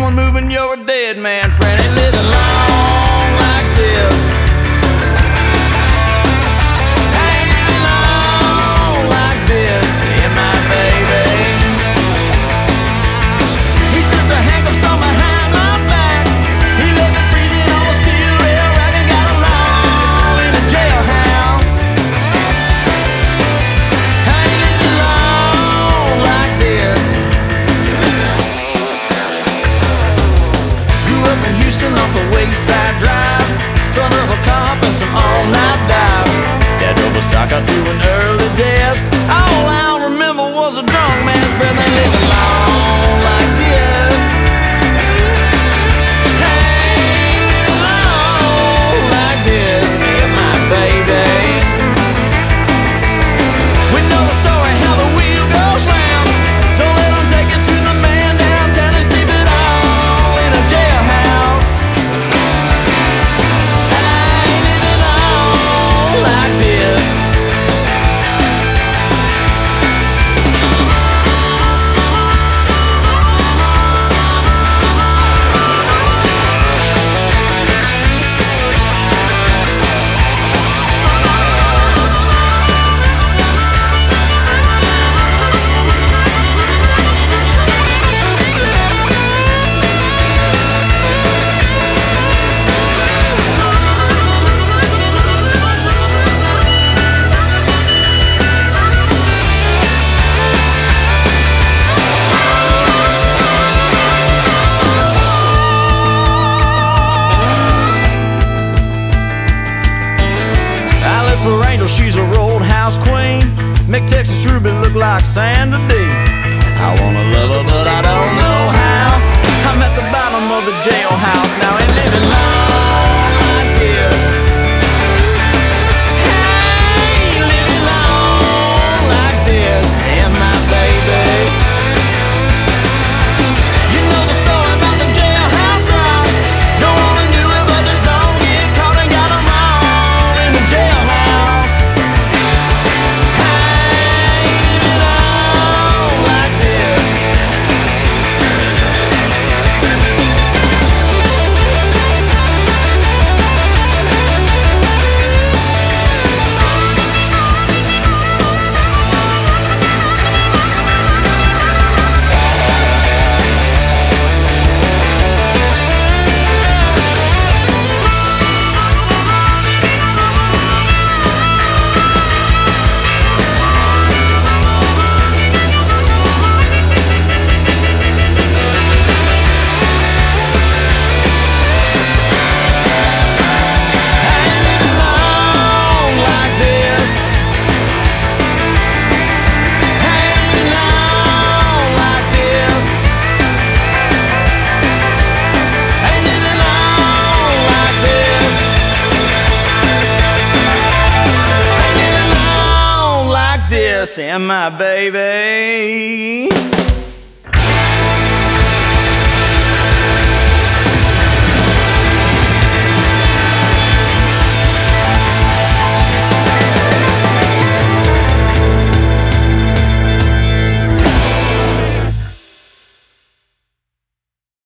someone moving, you're a dead man friend. Ain't living long like this. Ain't living long like this, yeah, my baby. He shook the handcuffs on behind my back. He let me breathing on a steel rail rack and got along in a jailhouse. Ain't living long like this. Grew up in Houston off the Wayside Drive, son of a cop and some all-night dive. Dad drove a stock out to an early death. All I remember was a drunk man's breath. Ain't living long like this. Ain't living long like this, yeah, my baby. We know the story how the wheel goes round. Don't let them take it to the man downtown and sleep it all in a jailhouse. Ain't living long like this. For Angel, she's a roadhouse queen. Make Texas Ruby look like Sandra Dee. I wanna love her, but I don't know how. I'm at the bottom of the jailhouse now, ain't living long like this. Ain't living long like this, yeah, my baby. You know the story about the jailhouse rock. Don't wanna do it, but just don't get caught and got 'em all in the jailhouse. And my baby.